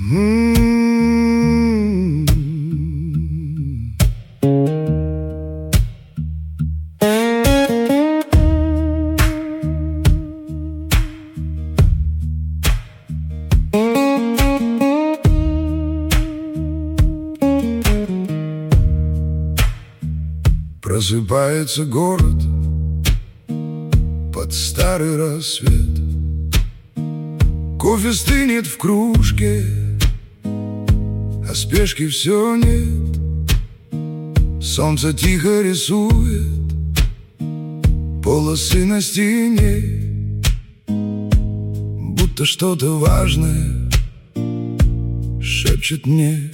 Просыпается город под старый рассвет. Кофе стынет в кружке, а спешки все нет. Солнце тихо рисует полосы на стене, будто что-то важное шепчет мне.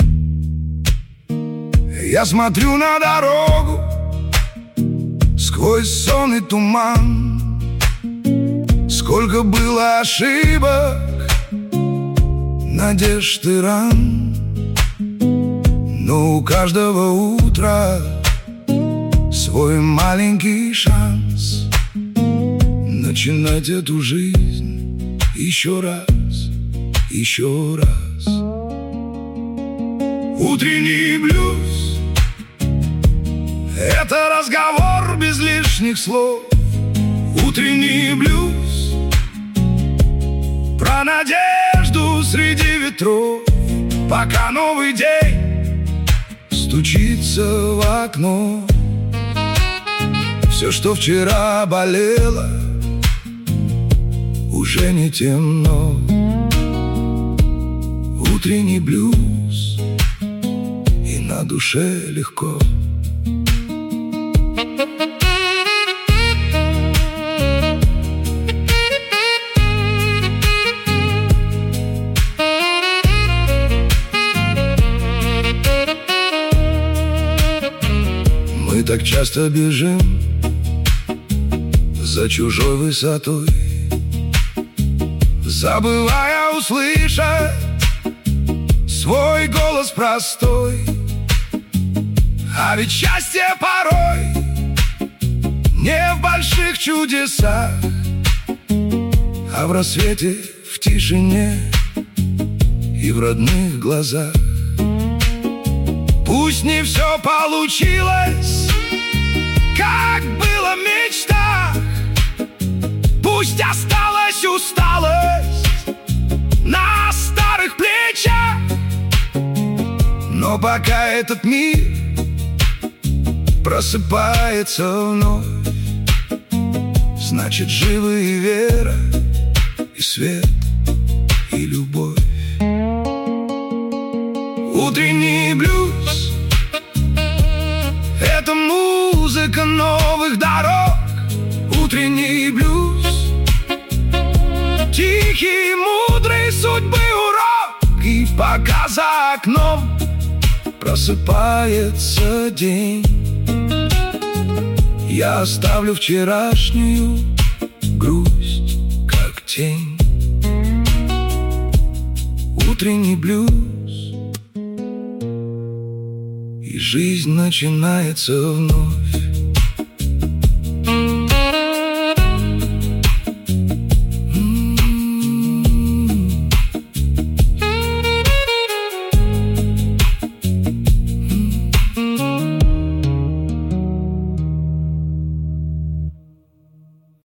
Я смотрю на дорогу сквозь сон и туман. Сколько было ошибок, надежд и ран, но у каждого утра свой маленький шанс начинать эту жизнь еще раз, еще раз. Утренний блюз — это разговор без лишних слов. Утренний блюз про надежду среди ветров, пока новый день стучится в окно. Все, что вчера болело, уже не темно. Утренний блюз, и на душе легко. Мы так часто бежим за чужой высотой, забывая услышать свой голос простой. А ведь счастье порой не в больших чудесах, а в рассвете, в тишине и в родных глазах. Пусть не все получилось, как было в мечтах, пусть осталась усталость на старых плечах, но пока этот мир просыпается вновь, значит, живы и вера, и свет, и любовь. Утренний блюз — это музыка новых дорог. Утренний блюз — тихий, мудрый судьбы урок. И пока за окном просыпается день, я оставлю вчерашнюю грусть, как тень. Утренний блюз, и жизнь начинается вновь.